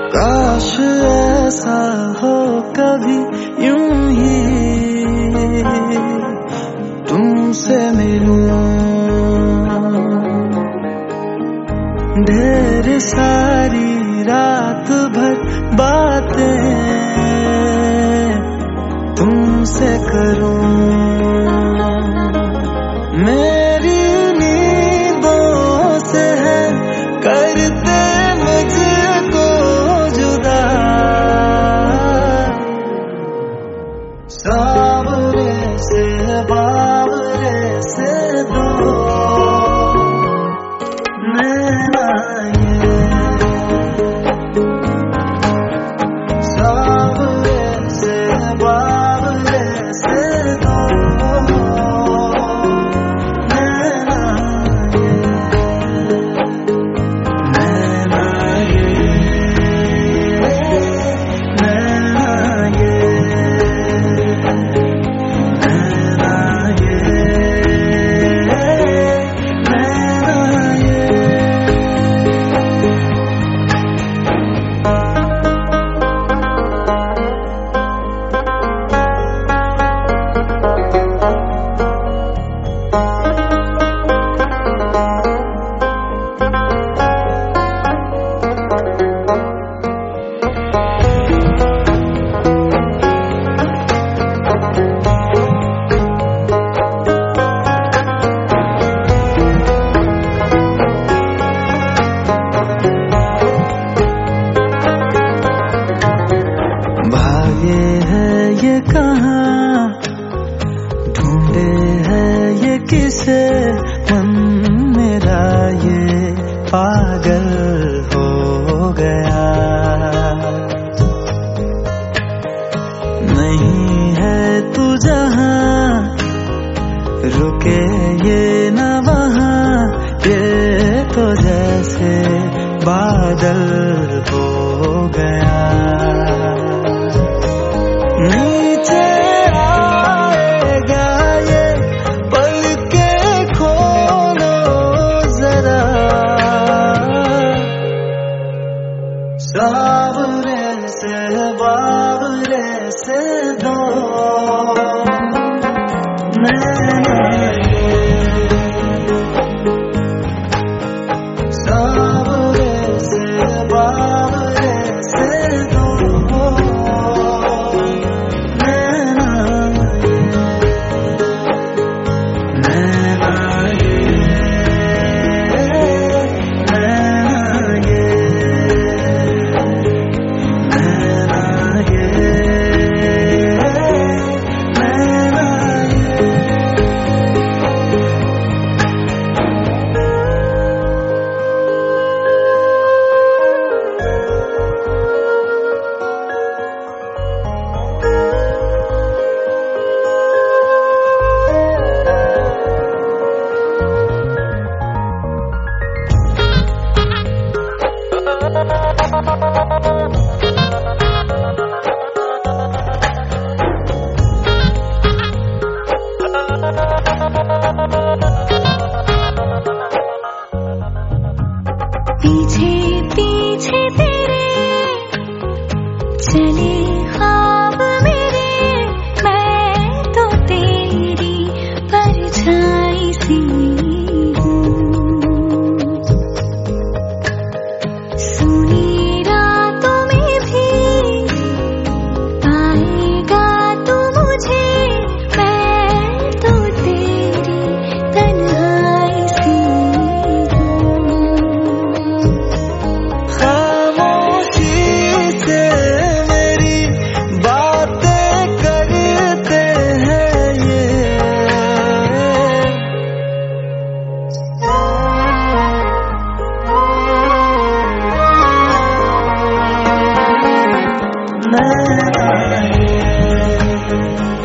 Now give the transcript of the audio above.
काश ऐसा हो कभी यूं ही तुमसे मिलूं, ढेर सारी रात भर बातें तुमसे करूं। मेरी नींदों से है करते मुझको जुदा, सावरे से बावरे से दो नैना ये, सावरे से बावरे से दो नैना ये, नैना ये, नैना ये, नैना ये, नैना ये। भागे है ये कहाँ, ढूंढे है ये किसे, मन मेरा ये पागल हो गया। नहीं है तू जहाँ, रुके ये न वहाँ, ये तो जैसे बादल हो गया। नीचे आएगा ये पलके खोलो जरा, सावरे से बावरे से दो नैना ये, सावरे से बावरे से दो नैना ये, नैना ये, नैना ये, नैना ये, नैना ये। पीछे पीछे तेरे चले ख्वाब मेरे, मैं तो तेरी परछाई सी हूँ। सुनी रातों में भी पाएगा तू मुझे, मैं तो तेरी तन्हाई सी हूँ। खामोशी से मेरी बातें करते हैं ये, नैना ये,